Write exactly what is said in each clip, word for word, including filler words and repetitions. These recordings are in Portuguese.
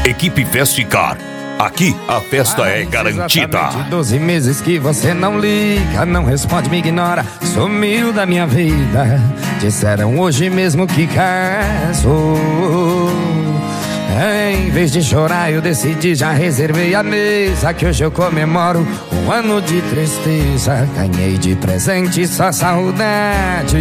Equipe Festicar. Aqui a festa é garantida. Doze meses que você não liga, não responde, me ignora, sumiu da minha vida. Disseram hoje mesmo que casou. Em vez de chorar eu decidi, já reservei a mesa, que hoje eu comemoro um ano de tristeza. Ganhei de presente só saudade.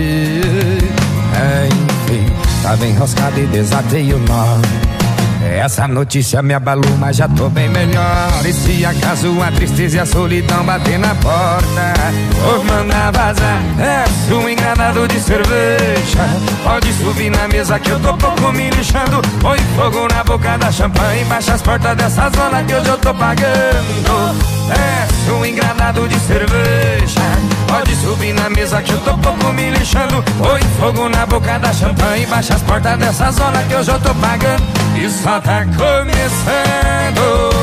Enfim, tava enroscado e desatei o nó. Essa notícia me abalou, mas já tô bem melhor. E se acaso a tristeza e a solidão bater na porta, vou mandar vazar. É um engranado de cerveja, pode subir na mesa que eu tô pouco me lixando. Põe fogo na boca da champanhe, baixa as portas dessa zona que hoje eu tô pagando. É um engranado de cerveja, pode subir na mesa que eu tô pouco me lixando. Põe fogo na boca da champanhe, baixa as portas dessa zona que hoje eu tô pagando. E só tá começando.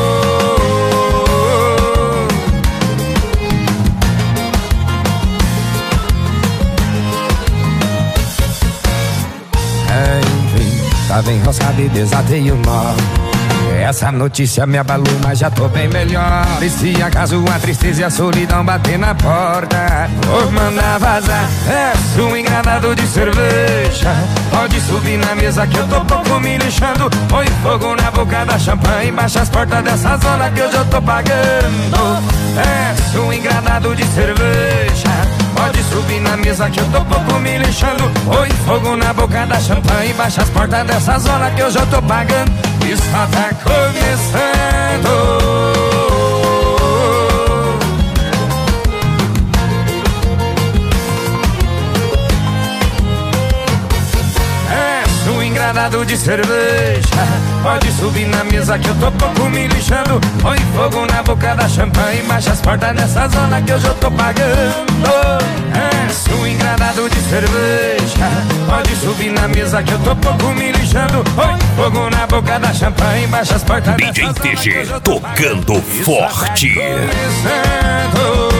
Enfim, tava enroscado e desatei o nó. Essa notícia me abalou, mas já tô bem melhor. E se acaso a tristeza e a solidão bater na porta, vou mandar vazar. É um engranado de cerveja, pode subir na mesa que eu tô pouco me lixando. Põe fogo na boca da champanhe, baixa as portas dessa zona que hoje eu tô pagando. É um engranado de cerveja, pode subir na mesa que eu tô pouco me lixando. Põe fogo na boca da champanhe, baixa as portas dessa zona que hoje eu tô pagando. E só tá começando. É um engranado de cerveja, pode subir na mesa que eu tô pouco me lixando. Põe fogo na boca da champanhe, baixa as portas nessa zona que hoje eu tô pagando. É um engranado de cerveja, pode subir na mesa que eu tô pouco me lixando. Põe fogo na boca da champanhe, baixa as portas D J T G tocando forte. Começando.